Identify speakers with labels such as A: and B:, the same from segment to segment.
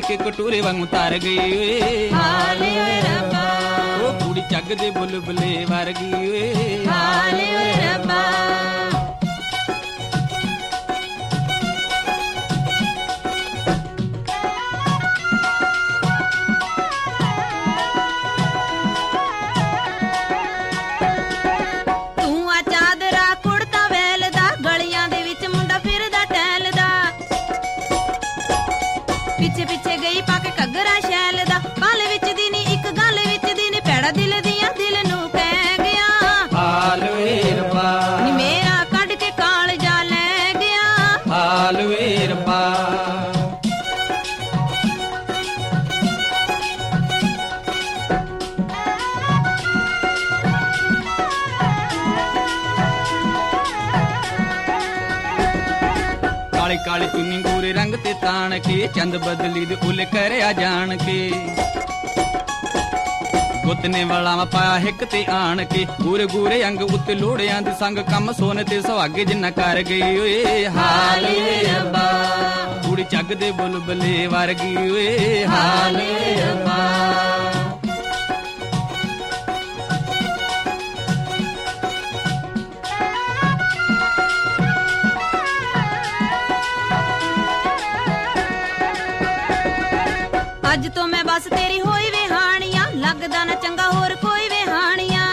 A: ਕੇ ਕਟੋਰੇ ਵਾਂਗੂ ਤਾਰ ਗਈ ਓਏ
B: ਹਾਲੇ ਓਏ ਰੱਬਾ,
A: ਉਹ ਕੁੜੀ ਚੱਗ ਦੇ ਬੁਲਬੁਲੇ ਵਰਗੀ ਓਏ
B: ਹਾਲੇ ਓਏ ਰੱਬਾ। ਪਿੱਛੇ ਪਿੱਛੇ ਗਈ ਪਾ ਕੇ ਘੱਗਰਾ ਸ਼ੈਲ ਦਾ, ਪਲ ਵਿੱਚ ਦੀ ਨੀ ਇੱਕ ਗੱਲ ਵਿੱਚ ਦੀ ਨੀ ਭੈੜਾ ਦਿਲ ਦੀਆਂ ਦਿਲ ਨੂੰ ਕਹਿ ਗਿਆ
A: ਹਾਲ ਵੇ ਰੱਬਾ,
B: ਨੀ ਮੇਰਾ ਕੱਢ ਕੇ ਕਾਲਜਾ ਲੈ ਗਿਆ
A: ਹਾਲ ਵੇ ਰੱਬਾ। ਕਾਲੀ ਕਾਲੀ ਚੁੰਨੀ ਗੂਰੇ ਰੰਗ ਤੇ ਤਾਣ ਕੇ, ਚੰਦ ਬਦਲੀ ਦੇ ਉਲ ਕਰਿਆ ਜਾਣ ਕੇ, ਗੁੱਤਨੇ ਵਾਲਾ ਵਾ ਪਾਇਆ ਹਿੱਕ ਤੇ ਆਣ ਕੇ, ਗੂਰੇ ਗੂਰੇ ਅੰਗ ਉੱਤੇ ਲੋੜਿਆਂ ਦੇ ਸੰਗ, ਕੰਮ ਸੋਨੇ ਤੇ ਸੁਹਾਗੇ ਜਿੰਨਾ ਕਰ ਗਈ ਓਏ ਹਾਲ ਵੇ ਰੱਬਾ, ਕੁੜੀ ਚੱਗ ਦੇ ਬੁਲਬੁਲੇ ਵਰਗੀ ਓਏ ਹਾਲ ਵੇ ਰੱਬਾ।
B: ਅੱਜ ਤੋਂ ਮੈਂ ਬਸ ਤੇਰੀ ਹੋਈ ਵੇ ਹਾਣੀਆਂ, ਲੱਗਦਾ ਨਾ ਚੰਗਾ ਹੋਰ ਕੋਈ ਵੇ ਹਾਣੀਆਂ,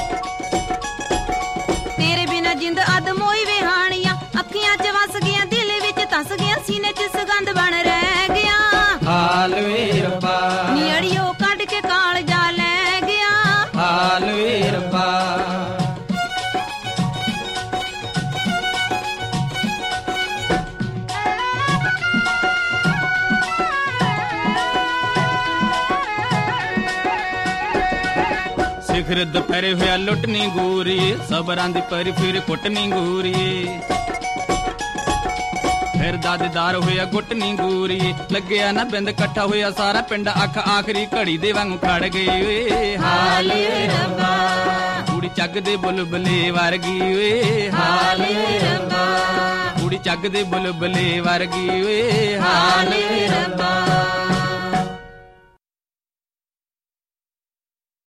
B: ਤੇਰੇ ਬਿਨਾ ਜਿੰਦ ਅਦਮ ਹੋਈ ਵੇ ਹਾਣੀਆਂ, ਅੱਖੀਆਂ 'ਚ ਵਸ ਗਿਆ ਦਿਲ ਵਿੱਚ ਧਸ ਗਿਆ, ਸੀਨੇ 'ਚ ਸੁਗੰਧ ਬਣ ਰਹਿ ਗਿਆ
A: ਹਾਲ ਵੇ ਰੱਬਾ,
B: ਨੀ ਅੜੀਓ ਕੱਢ ਕੇ ਕਾਲਜਾ ਲੈ ਗਿਆ
A: ਹਾਲ ਵੇ ਰੱਬਾ। ਸਿਖਰ ਦੁਪਹਿਰੇ ਹੋਇਆ ਲੁੱਟਣੀ ਗੋਰੀਏ, ਸਬਰਾਂ ਦੀ ਪਰ ਫਿਰ ਕੁੱਟਣੀ ਗੋਰੀਏ, ਫਿਰ ਦਾਦੇਦਾਰ ਹੋਇਆ ਗੁੱਟਣੀ ਗੋਰੀਏ, ਲੱਗਿਆ ਨਾ ਬਿੰਦ ਇਕੱਠਾ ਹੋਇਆ ਸਾਰਾ ਪਿੰਡ, ਅੱਖ ਆਖਰੀ ਘੜੀ ਦੇ ਵਾਂਗੂ ਖੜ ਗਈ ਓਏ ਹਾਲ ਵੇ ਰੱਬਾ, ਕੁੜੀ ਚੱਗ ਦੇ ਬੁਲਬੁਲੇ ਵਰਗੀ ਓਏ ਹਾਲ ਵੇ ਰੱਬਾ, ਕੁੜੀ ਚੱਗ ਦੇ ਬੁਲਬੁਲੇ ਵਰਗੀ ਓਏ ਹਾਲ ਵੇ ਰੱਬਾ।